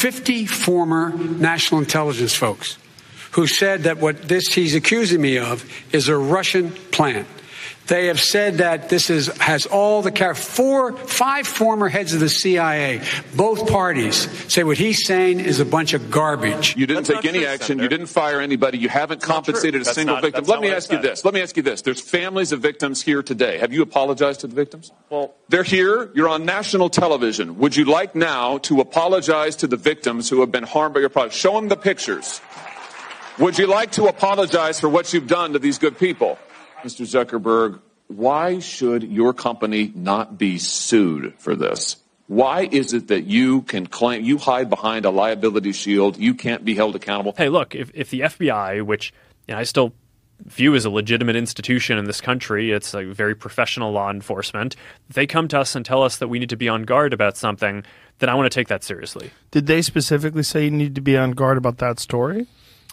50 former national intelligence folks who said that what he's accusing me of is a Russian plant. They have said that this has all the 5 former heads of the CIA, both parties, say what he's saying is a bunch of garbage. You didn't take any action. You didn't fire anybody. You haven't compensated a single victim. Let me ask you this. There's families of victims here today. Have you apologized to the victims? Well, they're here. You're on national television. Would you like now to apologize to the victims who have been harmed by your product? Show them the pictures. Would you like to apologize for what you've done to these good people? Mr. Zuckerberg, why should your company not be sued for this? Why is it that you can claim, you hide behind a liability shield, you can't be held accountable? Hey, look, if the FBI, which I still view as a legitimate institution in this country, it's a very professional law enforcement, if they come to us and tell us that we need to be on guard about something, then I want to take that seriously. Did they specifically say you need to be on guard about that story?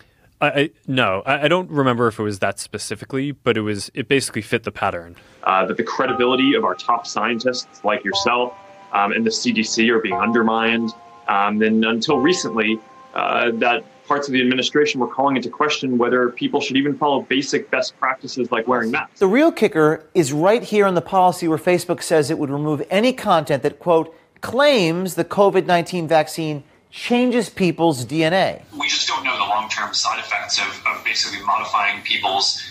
No, I don't remember if it was that specifically, but it basically fit the pattern. That the credibility of our top scientists like yourself and the CDC are being undermined. And until recently, that parts of the administration were calling into question whether people should even follow basic best practices like wearing masks. The real kicker is right here in the policy where Facebook says it would remove any content that, quote, claims the COVID-19 vaccine changes people's DNA. We just don't know the long-term side effects of basically modifying people's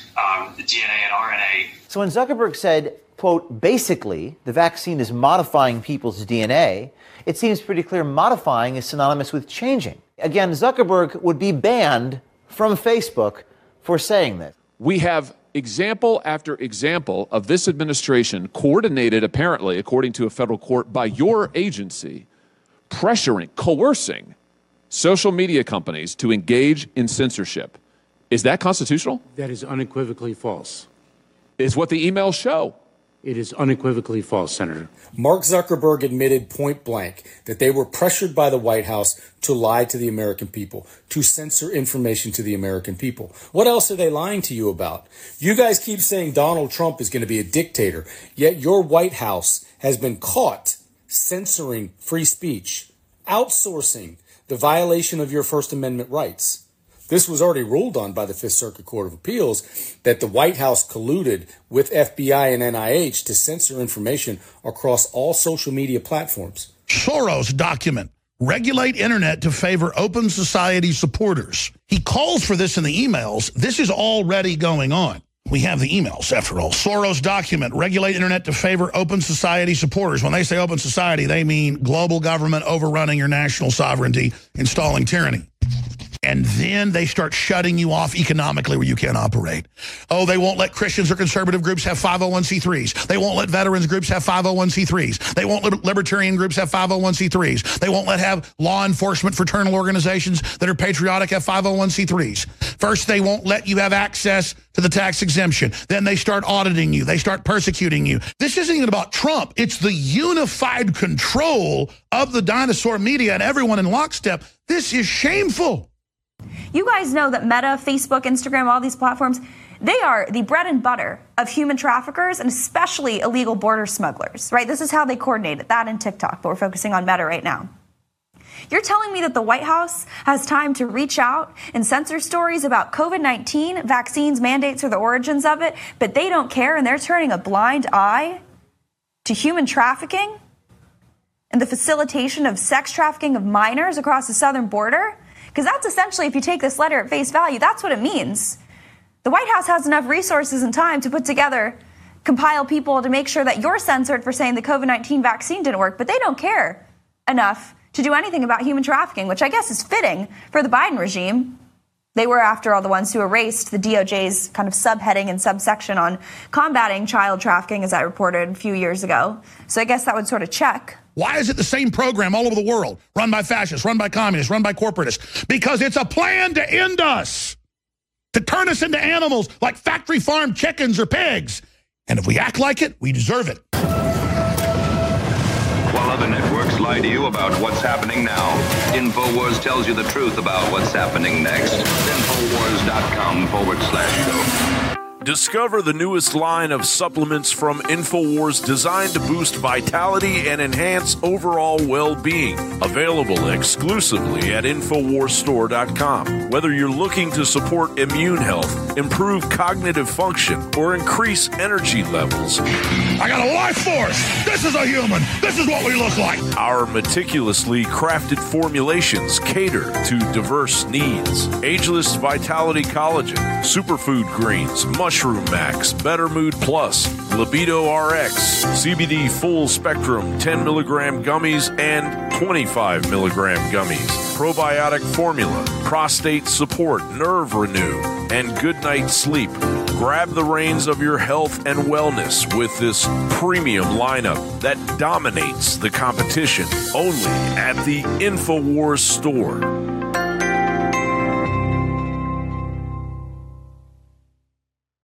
DNA and RNA. So when Zuckerberg said, quote, basically, the vaccine is modifying people's DNA, it seems pretty clear modifying is synonymous with changing. Again, Zuckerberg would be banned from Facebook for saying this. We have example after example of this administration coordinated, apparently, according to a federal court, by your agency, pressuring, coercing social media companies to engage in censorship. Is that constitutional? That is unequivocally false. Is what the emails show. It is unequivocally false, Senator. Mark Zuckerberg admitted point blank that they were pressured by the White House to lie to the American people, to censor information to the American people. What else are they lying to you about? You guys keep saying Donald Trump is going to be a dictator, yet your White House has been caught censoring free speech, outsourcing the violation of your First Amendment rights. This was already ruled on by the Fifth Circuit Court of Appeals, that the White House colluded with FBI and NIH to censor information across all social media platforms. Soros document, regulate internet to favor open society supporters. He calls for this in the emails. This is already going on. We have the emails, after all. Soros document, regulate internet to favor open society supporters. When they say open society, they mean global government overrunning your national sovereignty, installing tyranny. And then they start shutting you off economically where you can't operate. Oh, they won't let Christians or conservative groups have 501c3s. They won't let veterans groups have 501c3s. They won't let libertarian groups have 501c3s. They won't have law enforcement fraternal organizations that are patriotic have 501c3s. First, they won't let you have access to the tax exemption. Then they start auditing you. They start persecuting you. This isn't even about Trump. It's the unified control of the dinosaur media and everyone in lockstep. This is shameful. You guys know that Meta, Facebook, Instagram, all these platforms, they are the bread and butter of human traffickers and especially illegal border smugglers, right? This is how they coordinate it, that and TikTok, but we're focusing on Meta right now. You're telling me that the White House has time to reach out and censor stories about COVID-19, vaccines, mandates, or the origins of it, but they don't care and they're turning a blind eye to human trafficking and the facilitation of sex trafficking of minors across the southern border? Because that's essentially, if you take this letter at face value, that's what it means. The White House has enough resources and time to put together, compile people to make sure that you're censored for saying the COVID-19 vaccine didn't work, but they don't care enough to do anything about human trafficking, which I guess is fitting for the Biden regime. They were, after all, the ones who erased the DOJ's kind of subheading and subsection on combating child trafficking, as I reported a few years ago. So I guess that would sort of check. Why is it the same program all over the world, run by fascists, run by communists, run by corporatists? Because it's a plan to end us, to turn us into animals like factory farmed chickens or pigs. And if we act like it, we deserve it. While other networks lie to you about what's happening now, InfoWars tells you the truth about what's happening next. InfoWars.com/show. Discover the newest line of supplements from InfoWars designed to boost vitality and enhance overall well-being. Available exclusively at InfoWarsStore.com. Whether you're looking to support immune health, improve cognitive function, or increase energy levels. I got a life force! This is a human! This is what we look like! Our meticulously crafted formulations cater to diverse needs. Ageless Vitality Collagen, Superfood Greens, Mushroom Max, Better Mood Plus, Libido RX, CBD Full Spectrum 10 milligram gummies and 25 milligram gummies, Probiotic Formula, Prostate Support, Nerve Renew, and Good Night Sleep. Grab the reins of your health and wellness with this premium lineup that dominates the competition only at the InfoWars store.